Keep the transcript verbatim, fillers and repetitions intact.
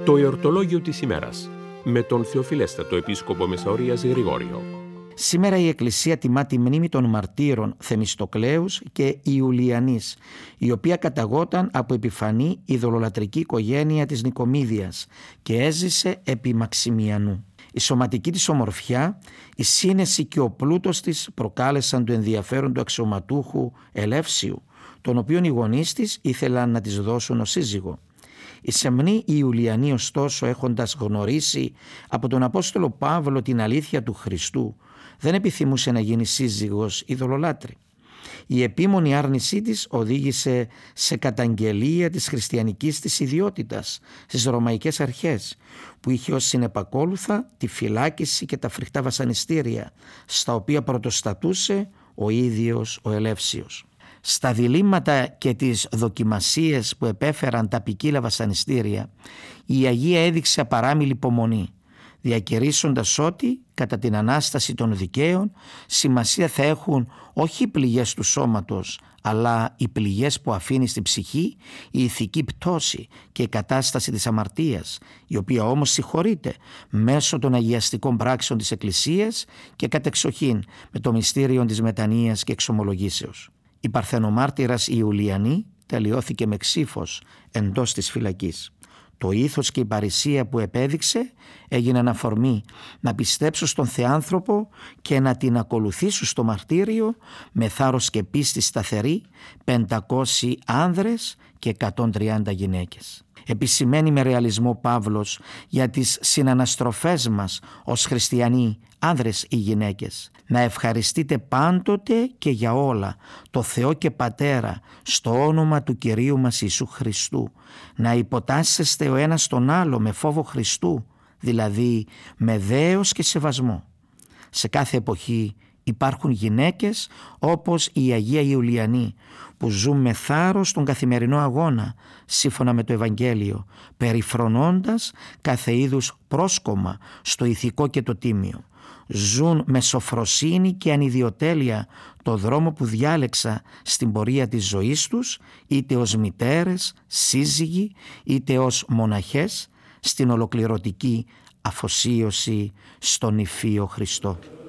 Το εορτολόγιο της ημέρας με τον Θεοφιλέστατο Επίσκοπο Μεσαωρίας Γρηγόριο. Σήμερα η Εκκλησία τιμά τη μνήμη των μαρτύρων Θεμιστοκλέους και Ιουλιανής, η οποία καταγόταν από επιφανή ειδωλολατρική οικογένεια της Νικομίδιας και έζησε επί Μαξιμιανού. Η σωματική της ομορφιά, η σύνεση και ο πλούτος της προκάλεσαν το ενδιαφέρον του αξιωματούχου Ελεύσιου, τον οποίον οι γονείς της ήθελαν να της δώσουν ως σύζυγο. Οι σεμνοί Ιουλιανοί, ωστόσο, έχοντας γνωρίσει από τον Απόστολο Παύλο την αλήθεια του Χριστού, δεν επιθυμούσε να γίνει σύζυγος ειδωλολάτρη. Η επίμονη άρνησή της οδήγησε σε καταγγελία της χριστιανικής της ιδιότητας στις ρωμαϊκές αρχές, που είχε ως συνεπακόλουθα τη φυλάκιση και τα φρικτά βασανιστήρια, στα οποία πρωτοστατούσε ο ίδιος ο Ελεύσιος. Στα διλήμματα και τις δοκιμασίες που επέφεραν τα ποικίλα βασανιστήρια, η Αγία έδειξε απαράμιλη υπομονή, διακηρύσσοντας ότι κατά την Ανάσταση των δικαίων σημασία θα έχουν όχι οι πληγές του σώματος, αλλά οι πληγές που αφήνει στην ψυχή η ηθική πτώση και η κατάσταση της αμαρτίας, η οποία όμως συγχωρείται μέσω των αγιαστικών πράξεων της Εκκλησίας και κατεξοχήν με το μυστήριο της μετανοίας και εξομολογήσεως. Η παρθενομάρτυρας Ιουλιανή τελειώθηκε με ξύφος εντός της φυλακής. Το ήθος και η παρησία που επέδειξε έγιναν αφορμή να πιστέψουν στον Θεάνθρωπο και να την ακολουθήσουν στο μαρτύριο με θάρρος και πίστη σταθερή πεντακόσιοι άνδρες και εκατόν τριάντα γυναίκες. Επισημαίνει με ρεαλισμό Παύλος για τις συναναστροφές μας ως χριστιανοί, άνδρες ή γυναίκες. Να ευχαριστείτε πάντοτε και για όλα το Θεό και Πατέρα στο όνομα του Κυρίου μας Ιησού Χριστού. Να υποτάσσεστε ο ένας τον άλλο με φόβο Χριστού, δηλαδή με δέος και σεβασμό. Σε κάθε εποχή υπάρχουν γυναίκες όπως η Αγία Ιουλιανή, που ζουν με θάρρος τον καθημερινό αγώνα σύμφωνα με το Ευαγγέλιο, περιφρονώντας κάθε είδους πρόσκομα στο ηθικό και το τίμιο. Ζουν με σοφροσύνη και ανιδιοτέλεια το δρόμο που διάλεξα στην πορεία της ζωής τους, είτε ως μητέρες, σύζυγοι, είτε ως μοναχές, στην ολοκληρωτική αφοσίωση στον Υφείο Χριστό.